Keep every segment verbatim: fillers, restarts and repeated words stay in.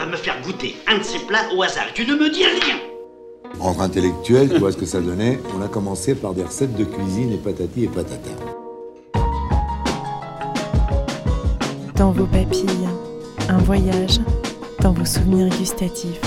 va me faire goûter un de ces plats au hasard. Tu ne me dis rien. Entre intellectuels, tu vois ce que ça donnait. On a commencé par des recettes de cuisine et patati et patata. Dans vos papilles, un voyage dans vos souvenirs gustatifs.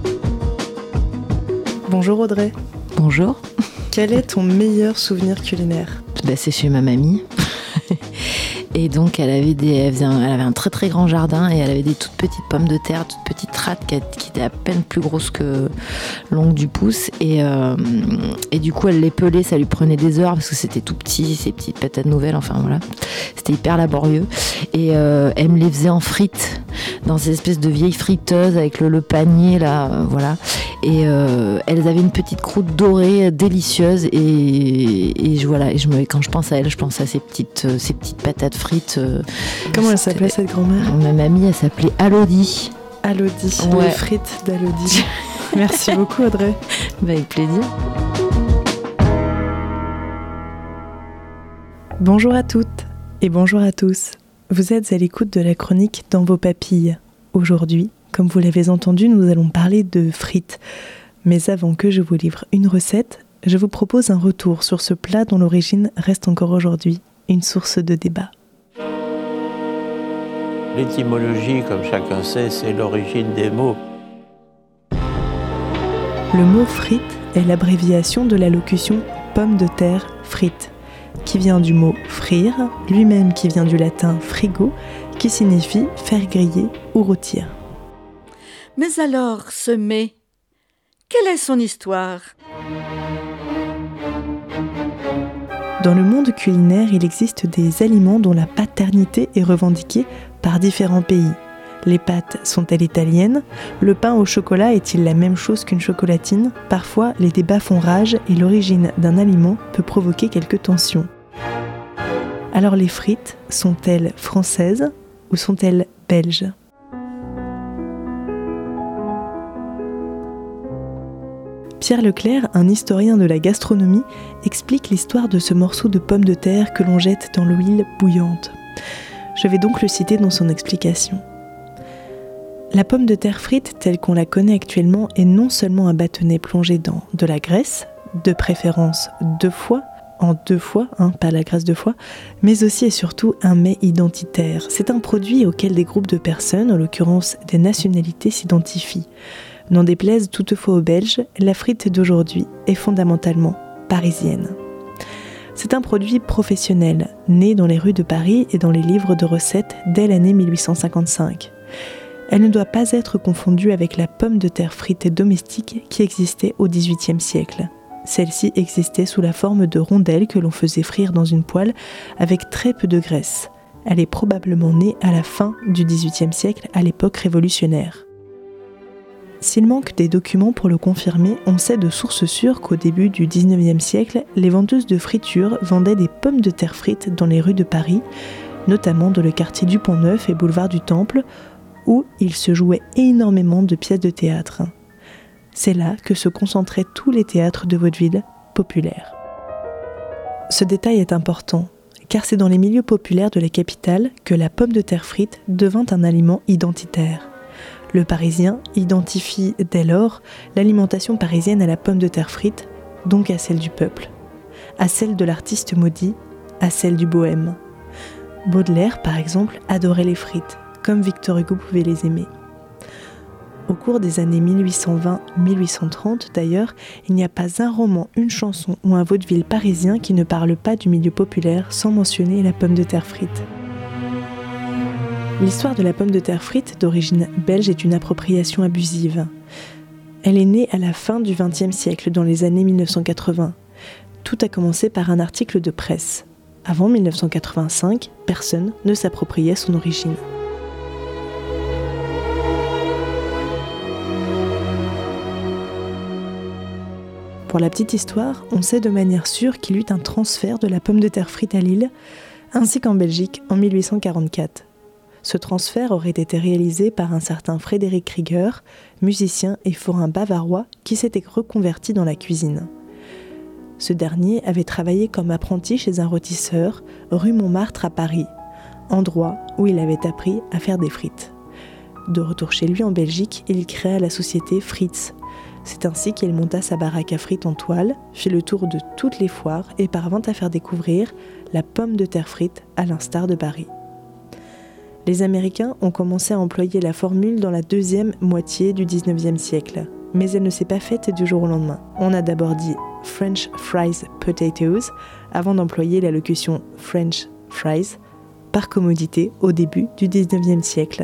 Bonjour Audrey. Bonjour. Quel est ton meilleur souvenir culinaire ? Bah, c'est chez ma mamie. Et donc elle avait, des, elle, faisait un, elle avait un très très grand jardin et elle avait des toutes petites pommes de terre, toutes petites rates qui, qui étaient à peine plus grosses que longues du pouce. Et, euh, et du coup elle les pelait, ça lui prenait des heures parce que c'était tout petit, ces petites patates nouvelles, enfin voilà. C'était hyper laborieux. Et euh, elle me les faisait en frites, dans ces espèces de vieilles friteuses avec le, le panier là, euh, voilà. Et euh, elles avaient une petite croûte dorée, délicieuse. Et, et je, voilà, et je me, quand je pense à elles, je pense à ces petites, euh, ces petites patates frites. Euh, Comment elle s'appelait cette grand-mère ? Ma mamie, elle s'appelait Alodie. Alodie, ouais. Les frites d'Alodie. Merci beaucoup Audrey. Bah, avec plaisir. Bonjour à toutes et bonjour à tous. Vous êtes à l'écoute de la chronique Dans vos papilles. Aujourd'hui, comme vous l'avez entendu, nous allons parler de frites. Mais avant que je vous livre une recette, je vous propose un retour sur ce plat dont l'origine reste encore aujourd'hui une source de débat. L'étymologie, comme chacun sait, c'est l'origine des mots. Le mot frite est l'abréviation de la locution pomme de terre frite, qui vient du mot frire, lui-même qui vient du latin frigo, qui signifie faire griller ou rôtir. Mais alors, ce mets, quelle est son histoire ? Dans le monde culinaire, il existe des aliments dont la paternité est revendiquée par différents pays. Les pâtes sont-elles italiennes ? Le pain au chocolat est-il la même chose qu'une chocolatine ? Parfois, les débats font rage et l'origine d'un aliment peut provoquer quelques tensions. Alors les frites, sont-elles françaises ou sont-elles belges ? Pierre Leclerc, un historien de la gastronomie, explique l'histoire de ce morceau de pomme de terre que l'on jette dans l'huile bouillante. Je vais donc le citer dans son explication. La pomme de terre frite, telle qu'on la connaît actuellement, est non seulement un bâtonnet plongé dans de la graisse, de préférence deux fois, en deux fois, hein, pas la graisse deux fois, mais aussi et surtout un mets identitaire. C'est un produit auquel des groupes de personnes, en l'occurrence des nationalités, s'identifient. N'en déplaise toutefois aux Belges, la frite d'aujourd'hui est fondamentalement parisienne. C'est un produit professionnel, né dans les rues de Paris et dans les livres de recettes dès l'année mille huit cent cinquante-cinq. Elle ne doit pas être confondue avec la pomme de terre frite domestique qui existait au dix-huitième siècle. Celle-ci existait sous la forme de rondelles que l'on faisait frire dans une poêle avec très peu de graisse. Elle est probablement née à la fin du dix-huitième siècle, à l'époque révolutionnaire. S'il manque des documents pour le confirmer, on sait de sources sûres qu'au début du dix-neuvième siècle, les vendeuses de friture vendaient des pommes de terre frites dans les rues de Paris, notamment dans le quartier du Pont-Neuf et boulevard du Temple, où il se jouait énormément de pièces de théâtre. C'est là que se concentraient tous les théâtres de vaudeville populaires. Ce détail est important, car c'est dans les milieux populaires de la capitale que la pomme de terre frite devint un aliment identitaire. Le Parisien identifie dès lors l'alimentation parisienne à la pomme de terre frite, donc à celle du peuple, à celle de l'artiste maudit, à celle du bohème. Baudelaire, par exemple, adorait les frites, comme Victor Hugo pouvait les aimer. Au cours des années mille huit cent vingt à mille huit cent trente, d'ailleurs, il n'y a pas un roman, une chanson ou un vaudeville parisien qui ne parle pas du milieu populaire sans mentionner la pomme de terre frite. L'histoire de la pomme de terre frite d'origine belge est une appropriation abusive. Elle est née à la fin du vingtième siècle, dans les années mille neuf cent quatre-vingts. Tout a commencé par un article de presse. Avant mille neuf cent quatre-vingt-cinq, personne ne s'appropriait son origine. Pour la petite histoire, on sait de manière sûre qu'il y eut un transfert de la pomme de terre frite à Lille, ainsi qu'en Belgique en mille huit cent quarante-quatre. Ce transfert aurait été réalisé par un certain Frédéric Krieger, musicien et forain bavarois qui s'était reconverti dans la cuisine. Ce dernier avait travaillé comme apprenti chez un rôtisseur, rue Montmartre à Paris, endroit où il avait appris à faire des frites. De retour chez lui en Belgique, il créa la société Fritz. C'est ainsi qu'il monta sa baraque à frites en toile, fit le tour de toutes les foires et parvint à faire découvrir la pomme de terre frite à l'instar de Paris. Les Américains ont commencé à employer la formule dans la deuxième moitié du dix-neuvième siècle, mais elle ne s'est pas faite du jour au lendemain. On a d'abord dit French fries potatoes avant d'employer la locution French fries par commodité au début du dix-neuvième siècle.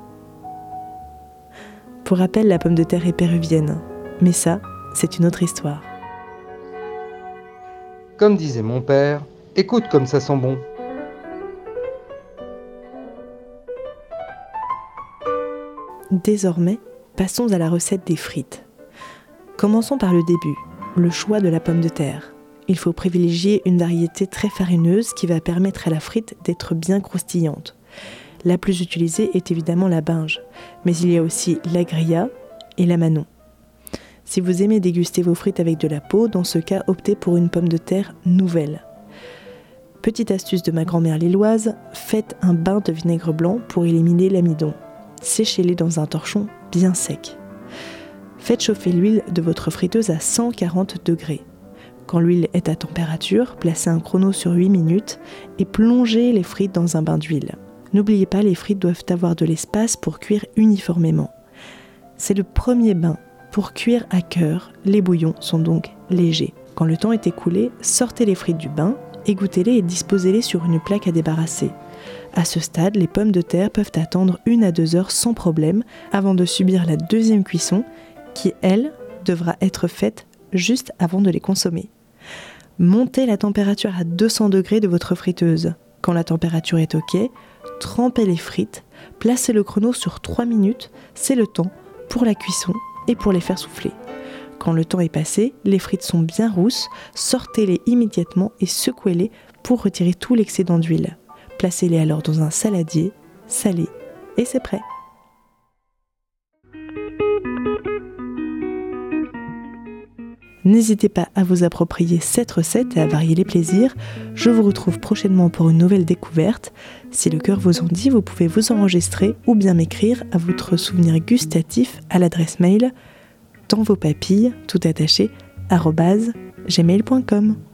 Pour rappel, la pomme de terre est péruvienne, mais ça, c'est une autre histoire. Comme disait mon père, écoute comme ça sent bon. Désormais, passons à la recette des frites. Commençons par le début, le choix de la pomme de terre. Il faut privilégier une variété très farineuse qui va permettre à la frite d'être bien croustillante. La plus utilisée est évidemment la binge, mais il y a aussi la grilla et la manon. Si vous aimez déguster vos frites avec de la peau, dans ce cas, optez pour une pomme de terre nouvelle. Petite astuce de ma grand-mère lilloise, faites un bain de vinaigre blanc pour éliminer l'amidon. Séchez-les dans un torchon bien sec. Faites chauffer l'huile de votre friteuse à cent quarante degrés. Quand l'huile est à température, placez un chrono sur huit minutes et plongez les frites dans un bain d'huile. N'oubliez pas, les frites doivent avoir de l'espace pour cuire uniformément. C'est le premier bain. Pour cuire à cœur, les bouillons sont donc légers. Quand le temps est écoulé, sortez les frites du bain, égouttez-les et disposez-les sur une plaque à débarrasser. À ce stade, les pommes de terre peuvent attendre une à deux heures sans problème avant de subir la deuxième cuisson qui, elle, devra être faite juste avant de les consommer. Montez la température à deux cents degrés de votre friteuse. Quand la température est OK, trempez les frites, placez le chrono sur trois minutes, c'est le temps pour la cuisson et pour les faire souffler. Quand le temps est passé, les frites sont bien rousses, sortez-les immédiatement et secouez-les pour retirer tout l'excédent d'huile. Placez-les alors dans un saladier, salez, et c'est prêt. N'hésitez pas à vous approprier cette recette et à varier les plaisirs. Je vous retrouve prochainement pour une nouvelle découverte. Si le cœur vous en dit, vous pouvez vous enregistrer ou bien m'écrire à votre souvenir gustatif à l'adresse mail dans vos papilles, tout attaché, arobase gmail point com.